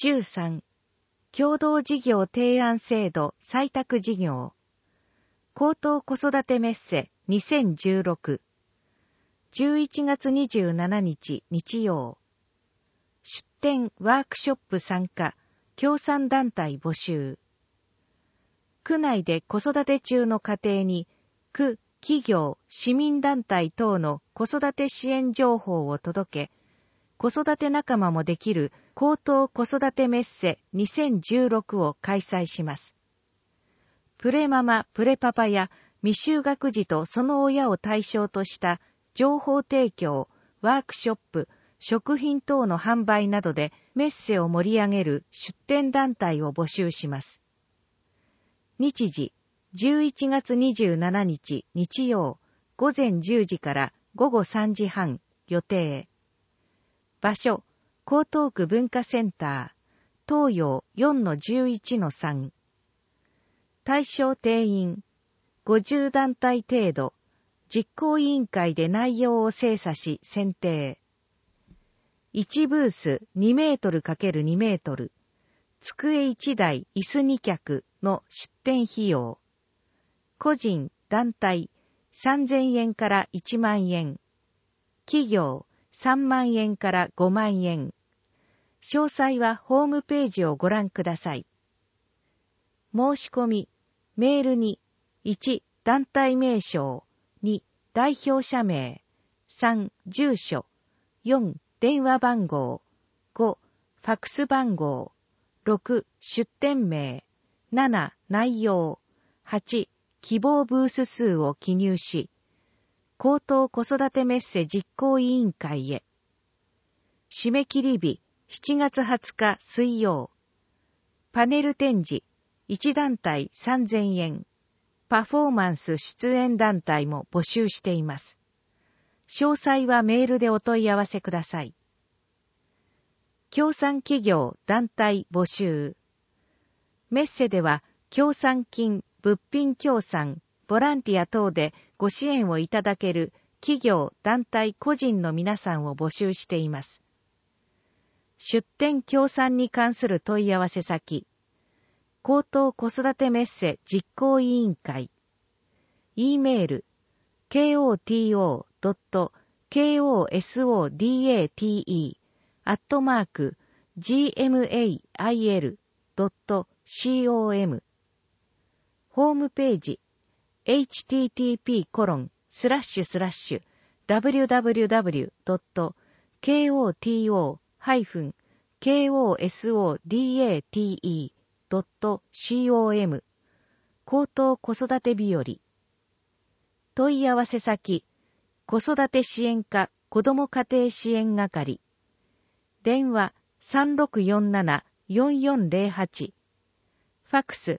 13、共同事業提案制度採択事業。高等子育てメッセ2016。11月27日日曜。出展ワークショップ参加、協賛団体募集。区内で子育て中の家庭に、区、企業、市民団体等の子育て支援情報を届け、子育て仲間もできる高等子育てメッセ2016を開催します。プレママ、プレパパや未就学児とその親を対象とした情報提供、ワークショップ、食品等の販売などでメッセを盛り上げる出展団体を募集します。日時、11月27日日曜、午前10時から午後3時半予定。場所、江東区文化センター、東洋 4-11-3。対象定員、50団体程度、実行委員会で内容を精査し選定。1ブース2メートル×2メートル、机1台椅子2脚の出展費用。個人、団体、3000円から1万円。企業、3万円から5万円。詳細はホームページをご覧ください。申し込み、メールに、1、団体名称、2、代表者名、3、住所、4、電話番号、5、ファックス番号、6、出店名、7、内容、8、希望ブース数を記入し、高等子育てメッセ実行委員会へ。締め切り日、7月20日水曜。パネル展示、1団体3000円。パフォーマンス出演団体も募集しています。詳細はメールでお問い合わせください。協賛企業団体募集。メッセでは、協賛金、物品協賛、ボランティア等でご支援をいただける企業、団体、個人の皆さんを募集しています。出展協賛に関する問い合わせ先、高等子育てメッセ実行委員会、E メール、koto.kosodate@gmail.com、ホームページ、http://www.kosodate.com 高等子育て日和。問い合わせ先、子育て支援課子ども家庭支援係。電話3647-4408。ファックス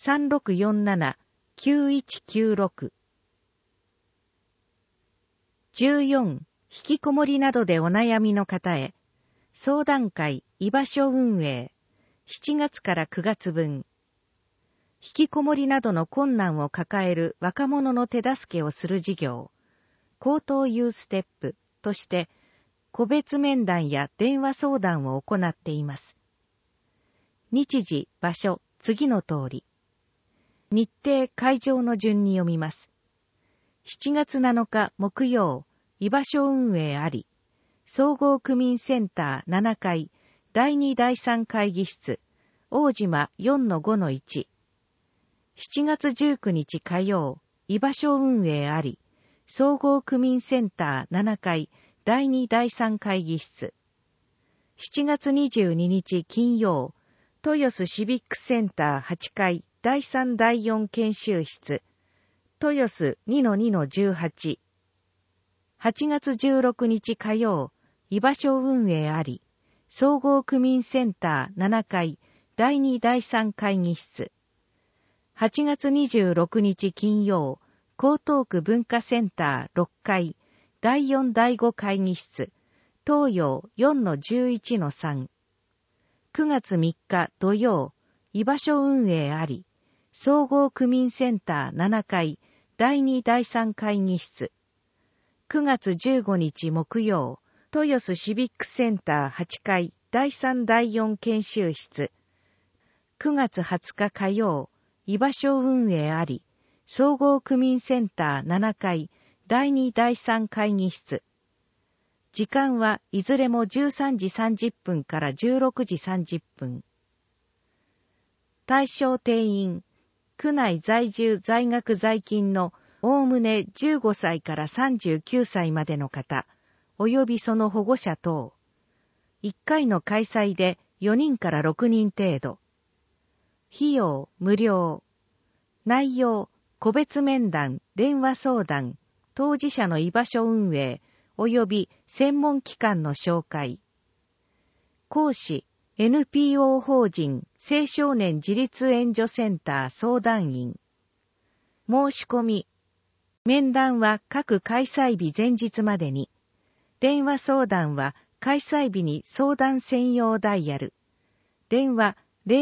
3647-9196。14、引きこもりなどでお悩みの方へ、相談会居場所運営、7月から9月分。引きこもりなどの困難を抱える若者の手助けをする事業、高等ユーステップとして、個別面談や電話相談を行っています。日時、場所、次の通り。日程、会場の順に読みます。7月7日木曜、居場所運営あり、総合区民センター7階、第2第3会議室、大島 4-5-1。7月19日火曜、居場所運営あり、総合区民センター7階、第2第3会議室。7月22日金曜、豊洲シビックセンター8階、第3第4研修室、豊洲 2-2-18。8月16日火曜、居場所運営あり、総合区民センター7階、第2第3会議室。8月26日金曜、江東区文化センター6階、第4第5会議室、東洋 4-11-3。9月3日土曜、居場所運営あり、総合区民センター7階、第2第3会議室。9月15日木曜、豊洲シビックセンター8階、 第3第4研修室。9月20日火曜、居場所運営あり、総合区民センター7階、第2第3会議室。時間はいずれも13時30分から16時30分。対象定員、区内在住在学在勤のおおむね15歳から39歳までの方、及びその保護者等。1回の開催で4人から6人程度。費用無料。内容、個別面談、電話相談、当事者の居場所運営、及び専門機関の紹介。講師、NPO 法人青少年自立援助センター相談員。申し込み。面談は各開催日前日までに。電話相談は開催日に相談専用ダイヤル。電話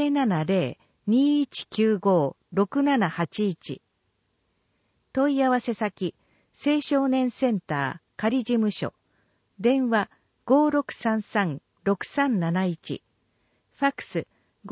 070-2195-6781。問い合わせ先、青少年センター仮事務所。電話 5633-6371。ファックス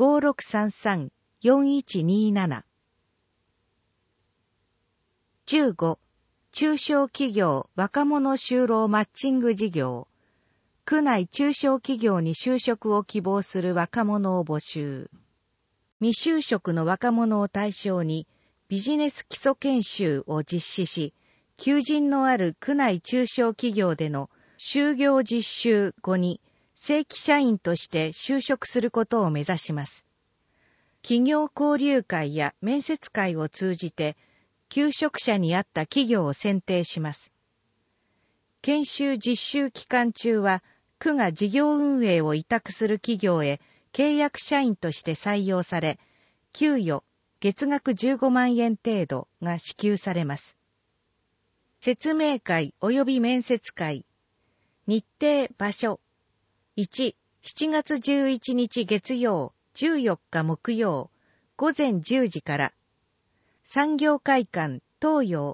5633-4127。15. 中小企業若者就労マッチング事業。区内中小企業に就職を希望する若者を募集。未就職の若者を対象にビジネス基礎研修を実施し、求人のある区内中小企業での就業実習後に正規社員として就職することを目指します。企業交流会や面接会を通じて、求職者に合った企業を選定します。研修実習期間中は、区が事業運営を委託する企業へ契約社員として採用され、給与、月額15万円程度が支給されます。説明会及び面接会。日程場所。1、7月11日月曜、14日木曜、午前10時から。産業会館東洋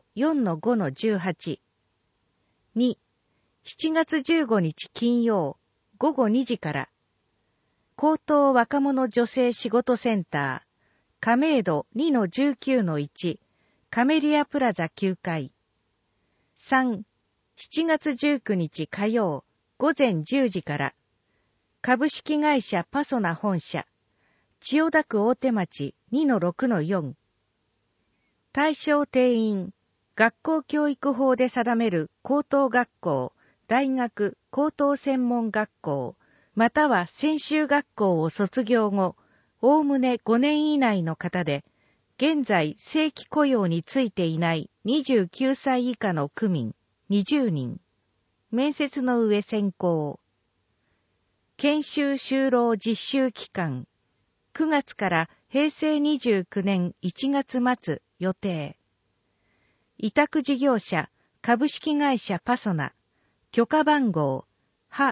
4-5-18。2、7月15日金曜、午後2時から。高等若者女性仕事センター、亀戸 2-19-1、カメリアプラザ9階。3、7月19日火曜、午前10時から。株式会社パソナ本社、千代田区大手町 2-6-4。対象定員、学校教育法で定める高等学校、大学、高等専門学校、または専修学校を卒業後、おおむね5年以内の方で、現在正規雇用についていない29歳以下の区民20人。面接の上選考。研修就労実習期間。9月から平成29年1月末予定。委託事業者株式会社パソナ。許可番号は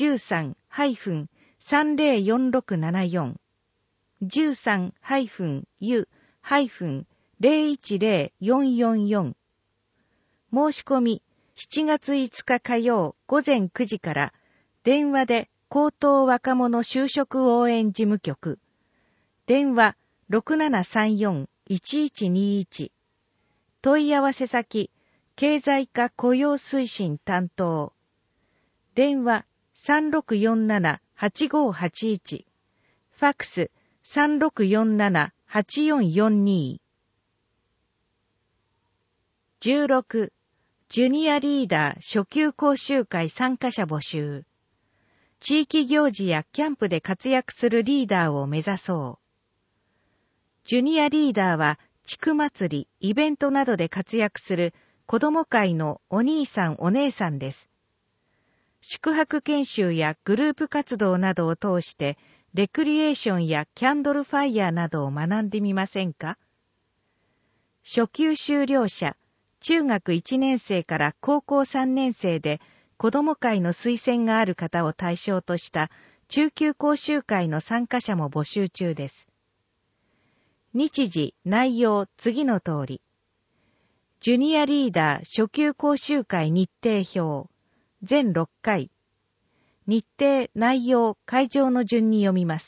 13-304674 13-U-010444。申し込み7月5日火曜午前9時から電話で高等若者就職応援事務局。電話 6734-1121。問い合わせ先、経済課雇用推進担当。電話 3647-8581。ファックス 3647-8442。16. ジュニアリーダー初級講習会参加者募集。地域行事やキャンプで活躍するリーダーを目指そう。ジュニアリーダーは地区祭り、イベントなどで活躍する子ども会のお兄さんお姉さんです。宿泊研修やグループ活動などを通してレクリエーションやキャンドルファイヤーなどを学んでみませんか？初級修了者、中学1年生から高校3年生で子ども会の推薦がある方を対象とした中級講習会の参加者も募集中です。日時、内容、次の通り。ジュニアリーダー初級講習会日程表。全6回。 日程、内容、会場の順に読みます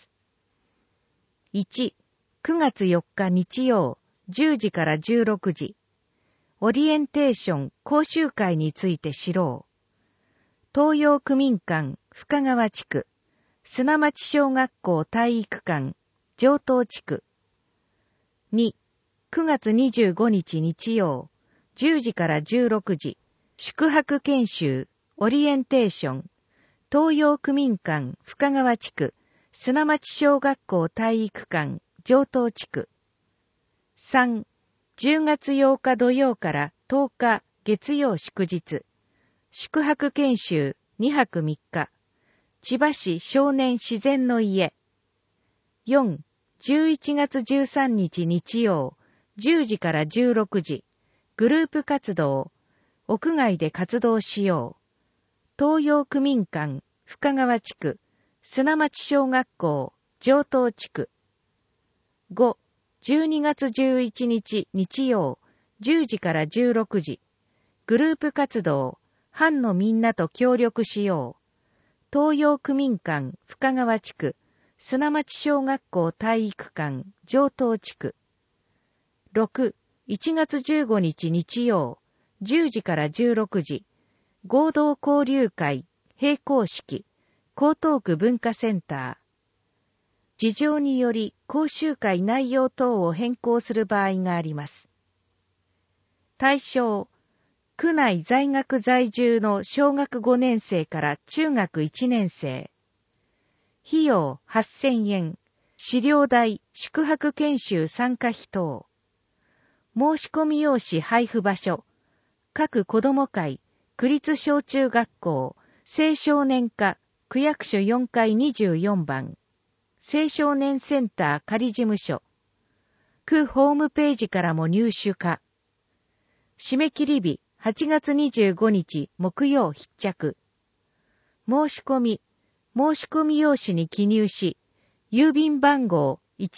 。1、9月4日日曜、10時から16時。オリエンテーション講習会について知ろう。東洋区民館深川地区、砂町小学校体育館城東地区。2、9月25日日曜、10時から16時。宿泊研修オリエンテーション東洋区民館深川地区、砂町小学校体育館城東地区。3、10月8日土曜から10日月曜祝日。宿泊研修2泊3日。千葉市少年自然の家。4、11月13日日曜、10時から16時。グループ活動。屋外で活動しよう。東洋区民館深川地区、砂町小学校城東地区。5、12月11日日曜、10時から16時。グループ活動、班のみんなと協力しよう。東洋区民館深川地区、砂町小学校体育館城東地区。6、1月15日日曜、10時から16時。合同交流会、閉校式、江東区文化センター。事情により講習会内容等を変更する場合があります。対象、区内在学在住の小学5年生から中学1年生。費用8000円、飼料代、宿泊研修参加費等。申し込み用紙配布場所、各子ども会、区立小中学校、青少年課、区役所4階24番。青少年センター仮事務所。区ホームページからも入手可。締め切り日8月25日木曜必着。申し込み用紙に記入し、郵便番号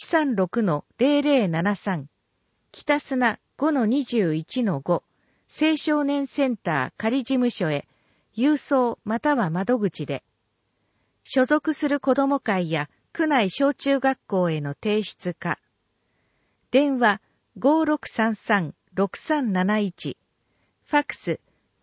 136-0073 北砂 5-21-5 青少年センター仮事務所へ郵送または窓口で。所属する子ども会や区内小中学校への提出か。電話 5633-6371。ファクス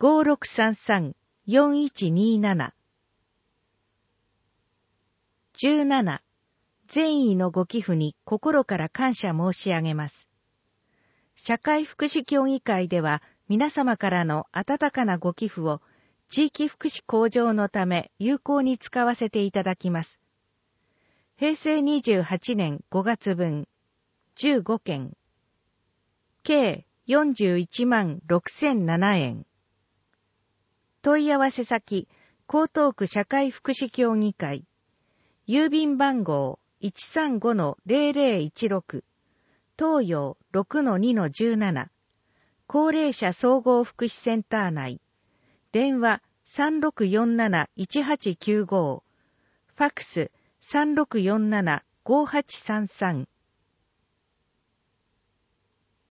5633-4127。17. 善意のご寄付に心から感謝申し上げます。社会福祉協議会では皆様からの温かなご寄付を地域福祉向上のため有効に使わせていただきます。平成28年5月分、15件。計41万6007円。問い合わせ先、江東区社会福祉協議会。郵便番号 135-0016。東洋 6-2-17。高齢者総合福祉センター内。電話 3647-1895。ファクス 3647-5833